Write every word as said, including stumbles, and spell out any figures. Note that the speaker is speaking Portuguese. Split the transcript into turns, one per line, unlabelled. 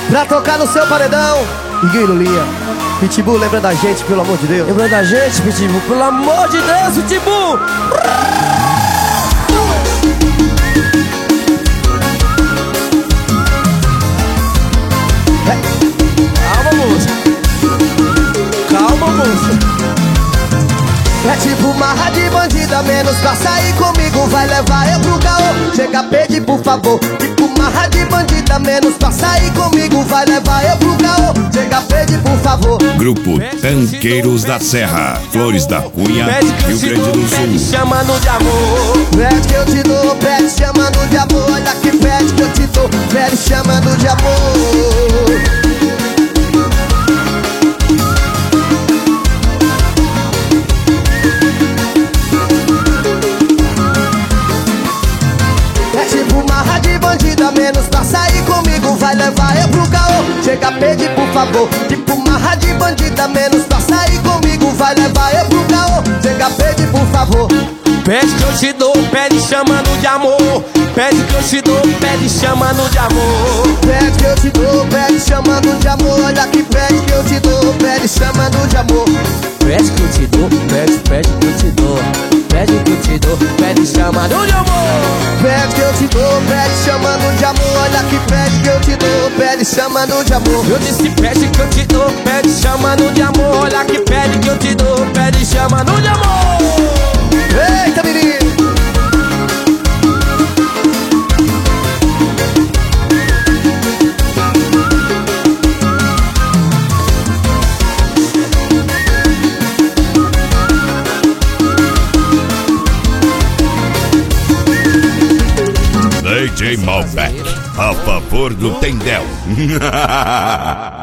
pra tocar no seu paredão. Iguinho e Lulinha. Pitbull, lembra da gente, pelo amor de Deus.
Lembra da gente, Pitbull, pelo amor de Deus, Pitbull. Calma, moça. Calma, moça.
É tipo marra de bandida, menos pra sair comigo vai levar eu pro caô. Chega, pede por favor. Tipo marra de bandida, menos pra sair comigo vai levar eu pro caô. Chega, pede por favor.
Grupo Tanqueiros da Serra, Flores da Cunha, Rio Grande do
Pede
Sul.
chamando de amor.
Pede que eu te dou, pede chamando de amor. Olha que pede que eu te dou, pede chamando de amor. Menos pra sair comigo vai levar eu pro caô. Chega, pede por favor. Tipo marra de bandida, menos pra sair comigo vai levar eu pro caô. Chega, pede por favor.
Pede que eu te dou, pede chamando de amor. Pede que eu te dou, pede chamando de amor.
Pede que eu te dou, pede chamando de amor. Olha que pede que eu te dou, pede chamando de amor.
Pede que eu te dou, pede, pede que eu te dou. Pede que eu te dou, pede chamando de amor.
Pede que eu te dou, pede chamando de amor. Olha que pede que eu te dou, pede chamando de amor.
Eu disse pede que eu te dou, pede chamando de amor. Olha que pede que eu te dou, pede chamando de amor.
Eita, menino!
D J Malbec, a favor do Tendel.